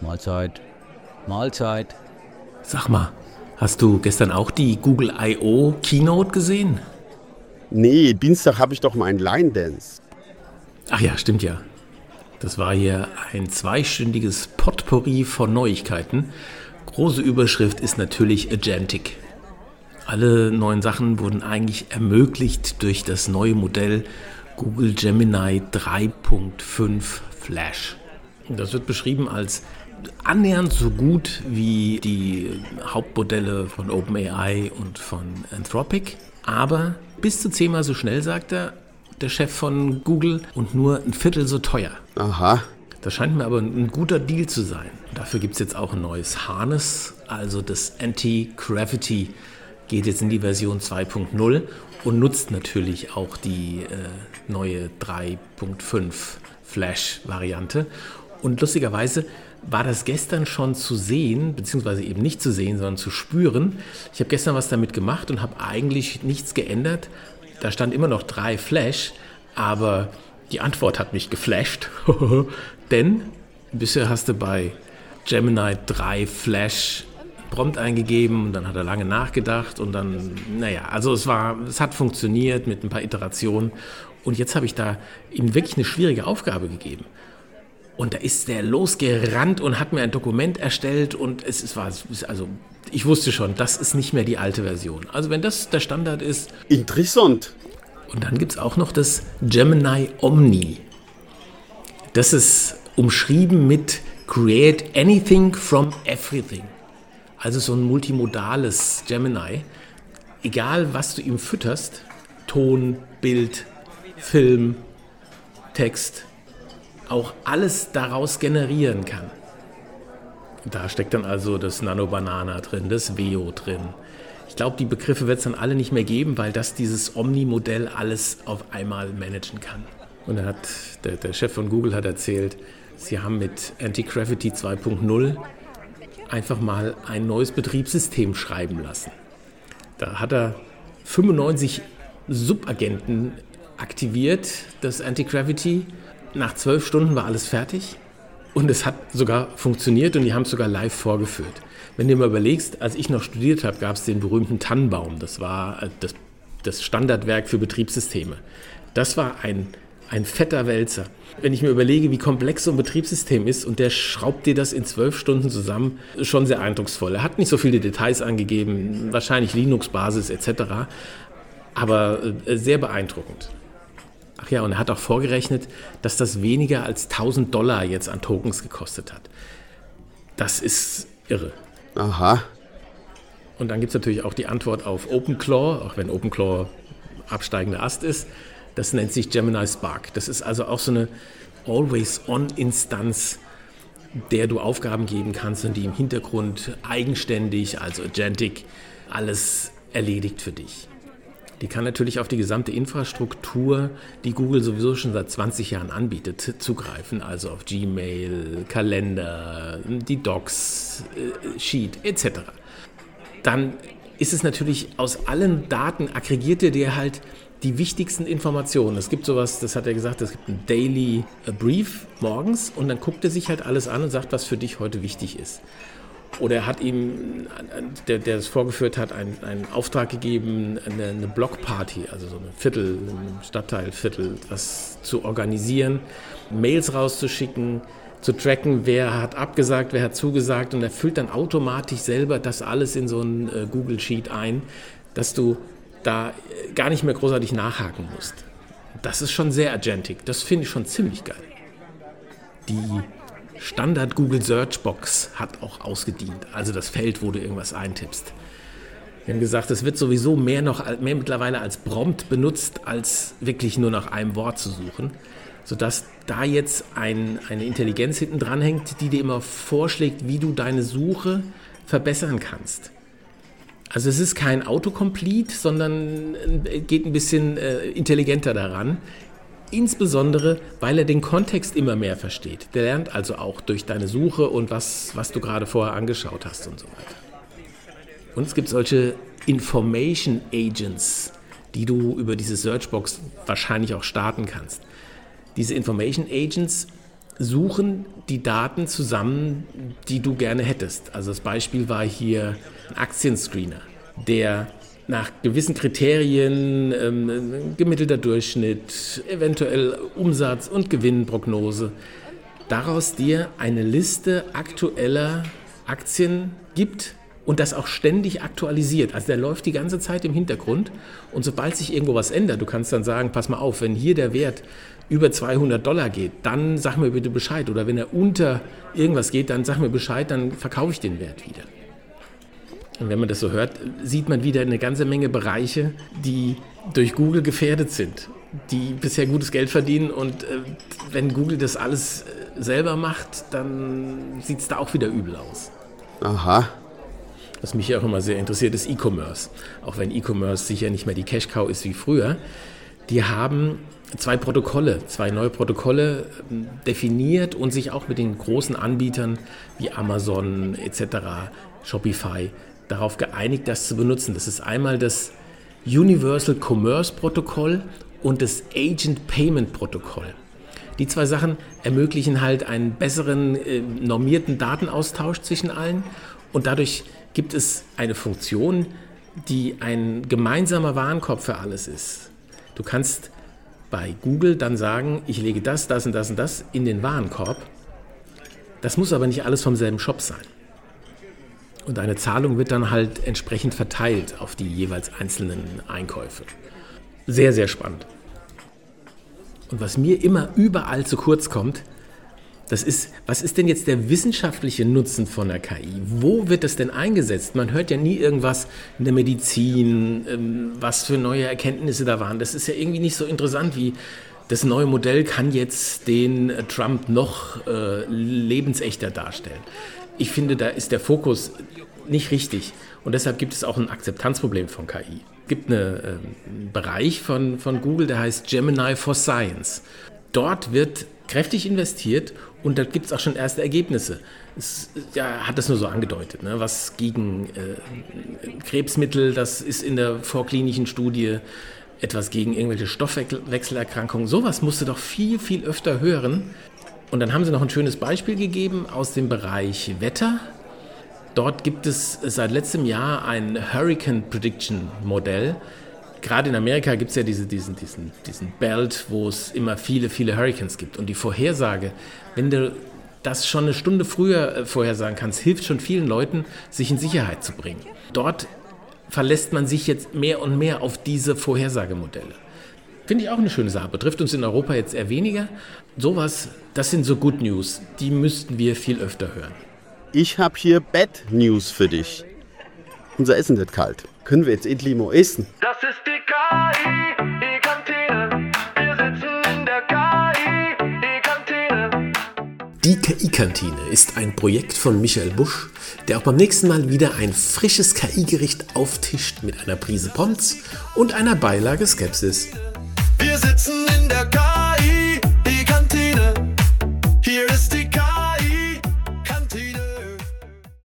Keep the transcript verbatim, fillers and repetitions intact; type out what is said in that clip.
Mahlzeit. Mahlzeit. Sag mal, hast du gestern auch die Google I O Keynote gesehen? Nee, Dienstag habe ich doch meinen Line Dance. Ach ja, stimmt ja. Das war hier ein zweistündiges Potpourri von Neuigkeiten. Große Überschrift ist natürlich Agentic. Alle neuen Sachen wurden eigentlich ermöglicht durch das neue Modell Google Gemini drei Punkt fünf Flash. Das wird beschrieben als annähernd so gut wie die Hauptmodelle von OpenAI und von Anthropic, aber bis zu zehnmal so schnell, sagt er, der Chef von Google, und nur ein Viertel so teuer. Aha. Das scheint mir aber ein guter Deal zu sein. Dafür gibt es jetzt auch ein neues Harness, also das Anti-Gravity geht jetzt in die Version zwei Punkt null und nutzt natürlich auch die äh, neue drei Punkt fünf Flash-Variante. Und lustigerweise war das gestern schon zu sehen, beziehungsweise eben nicht zu sehen, sondern zu spüren. Ich habe gestern was damit gemacht und habe eigentlich nichts geändert. Da stand immer noch drei Flash, aber die Antwort hat mich geflasht. Denn bisher hast du bei Gemini drei Flash Prompt eingegeben und dann hat er lange nachgedacht und dann, naja, also es war, es hat funktioniert mit ein paar Iterationen und jetzt habe ich da ihm wirklich eine schwierige Aufgabe gegeben. Und da ist der losgerannt und hat mir ein Dokument erstellt und es, es war, also ich wusste schon, das ist nicht mehr die alte Version. Also wenn das der Standard ist. Interessant. Und dann gibt es auch noch das Gemini Omni. Das ist umschrieben mit Create Anything from Everything. Also so ein multimodales Gemini. Egal, was du ihm fütterst, Ton, Bild, Film, Text, auch alles daraus generieren kann. Da steckt dann also das Nano Banana drin, das Veo drin. Ich glaube, die Begriffe wird es dann alle nicht mehr geben, weil das dieses Omni-Modell alles auf einmal managen kann. Und er hat, der, der Chef von Google hat erzählt, sie haben mit Anti-Gravity zwei Punkt null einfach mal ein neues Betriebssystem schreiben lassen. Da hat er fünfundneunzig Subagenten aktiviert, das Anti-Gravity. Nach zwölf Stunden war alles fertig und es hat sogar funktioniert und die haben es sogar live vorgeführt. Wenn du dir mal überlegst, als ich noch studiert habe, gab es den berühmten Tannenbaum. Das war das, das Standardwerk für Betriebssysteme. Das war ein, ein fetter Wälzer. Wenn ich mir überlege, wie komplex so ein Betriebssystem ist und der schraubt dir das in zwölf Stunden zusammen, schon sehr eindrucksvoll. Er hat nicht so viele Details angegeben, wahrscheinlich Linux-Basis et cetera, aber sehr beeindruckend. Ach ja, und er hat auch vorgerechnet, dass das weniger als tausend Dollar jetzt an Tokens gekostet hat. Das ist irre. Aha. Und dann gibt es natürlich auch die Antwort auf OpenClaw, auch wenn OpenClaw absteigender Ast ist. Das nennt sich Gemini Spark. Das ist also auch so eine Always-On-Instanz, der du Aufgaben geben kannst und die im Hintergrund eigenständig, also Agentic, alles erledigt für dich. Die kann natürlich auf die gesamte Infrastruktur, die Google sowieso schon seit zwanzig Jahren anbietet, zugreifen. Also auf Gmail, Kalender, die Docs, Sheet et cetera. Dann ist es natürlich aus allen Daten, aggregiert er dir halt die wichtigsten Informationen. Es gibt sowas, das hat er gesagt, es gibt einen Daily Brief morgens und dann guckt er sich halt alles an und sagt, was für dich heute wichtig ist. Oder er hat ihm, der, der das vorgeführt hat, einen, einen Auftrag gegeben, eine, eine Blockparty, also so ein Viertel, ein Stadtteilviertel, was zu organisieren, Mails rauszuschicken, zu tracken, wer hat abgesagt, wer hat zugesagt, und er füllt dann automatisch selber das alles in so ein äh, Google Sheet ein, dass du da gar nicht mehr großartig nachhaken musst. Das ist schon sehr agentic, das finde ich schon ziemlich geil. Die Standard Google Search Box hat auch ausgedient, also das Feld, wo du irgendwas eintippst. Wir haben gesagt, es wird sowieso mehr noch mehr mittlerweile als Prompt benutzt, als wirklich nur nach einem Wort zu suchen, sodass da jetzt ein, eine Intelligenz hinten dran hängt, die dir immer vorschlägt, wie du deine Suche verbessern kannst. Also es ist kein Autocomplete, sondern geht ein bisschen äh, intelligenter daran. Insbesondere, weil er den Kontext immer mehr versteht. Der lernt also auch durch deine Suche und was, was du gerade vorher angeschaut hast und so weiter. Und es gibt solche Information Agents, die du über diese Searchbox wahrscheinlich auch starten kannst. Diese Information Agents suchen die Daten zusammen, die du gerne hättest. Also das Beispiel war hier ein Aktienscreener, der nach gewissen Kriterien, ähm, gemittelter Durchschnitt, eventuell Umsatz- und Gewinnprognose, daraus dir eine Liste aktueller Aktien gibt und das auch ständig aktualisiert. Also der läuft die ganze Zeit im Hintergrund und sobald sich irgendwo was ändert, du kannst dann sagen, pass mal auf, wenn hier der Wert über zweihundert Dollar geht, dann sag mir bitte Bescheid. Oder wenn er unter irgendwas geht, dann sag mir Bescheid, dann verkaufe ich den Wert wieder. Und wenn man das so hört, sieht man wieder eine ganze Menge Bereiche, die durch Google gefährdet sind, die bisher gutes Geld verdienen. Und äh, wenn Google das alles äh, selber macht, dann sieht es da auch wieder übel aus. Aha. Was mich ja auch immer sehr interessiert, ist E-Commerce. Auch wenn E-Commerce sicher nicht mehr die Cash-Cow ist wie früher. Die haben zwei Protokolle, zwei neue Protokolle äh, definiert und sich auch mit den großen Anbietern wie Amazon et cetera, Shopify, darauf geeinigt, das zu benutzen. Das ist einmal das Universal Commerce Protokoll und das Agent Payment Protokoll. Die zwei Sachen ermöglichen halt einen besseren äh, normierten Datenaustausch zwischen allen und dadurch gibt es eine Funktion, die ein gemeinsamer Warenkorb für alles ist. Du kannst bei Google dann sagen, ich lege das, das und das und das in den Warenkorb. Das muss aber nicht alles vom selben Shop sein. Und eine Zahlung wird dann halt entsprechend verteilt auf die jeweils einzelnen Einkäufe. Sehr, sehr spannend. Und was mir immer überall zu kurz kommt, das ist, was ist denn jetzt der wissenschaftliche Nutzen von der K I? Wo wird das denn eingesetzt? Man hört ja nie irgendwas in der Medizin, was für neue Erkenntnisse da waren. Das ist ja irgendwie nicht so interessant wie das neue Modell kann jetzt den Trump noch äh, lebensechter darstellen. Ich finde, da ist der Fokus nicht richtig und deshalb gibt es auch ein Akzeptanzproblem von K I. Es gibt eine, äh, einen Bereich von, von Google, der heißt Gemini for Science. Dort wird kräftig investiert und da gibt es auch schon erste Ergebnisse. Es ja, hat das nur so angedeutet, ne? Was gegen äh, Krebsmittel, das ist in der vorklinischen Studie, etwas gegen irgendwelche Stoffwechselerkrankungen. Sowas musst du doch viel, viel öfter hören. Und dann haben sie noch ein schönes Beispiel gegeben aus dem Bereich Wetter. Dort gibt es seit letztem Jahr ein Hurricane Prediction Modell. Gerade in Amerika gibt es ja diese, diesen, diesen, diesen Belt, wo es immer viele, viele Hurricanes gibt. Und die Vorhersage, wenn du das schon eine Stunde früher vorhersagen kannst, hilft schon vielen Leuten, sich in Sicherheit zu bringen. Dort verlässt man sich jetzt mehr und mehr auf diese Vorhersagemodelle. Finde ich auch eine schöne Sache. Betrifft uns in Europa jetzt eher weniger. Sowas, das sind so Good News. Die müssten wir viel öfter hören. Ich habe hier Bad News für dich. Unser Essen wird kalt. Können wir jetzt endlich mal essen? Das ist die K I, die Kantine. Wir sitzen in der K I, die Kantine. Die K I-Kantine ist ein Projekt von Michael Busch, der auch beim nächsten Mal wieder ein frisches K I-Gericht auftischt mit einer Prise Pommes und einer Beilage Skepsis. Wir sitzen in der K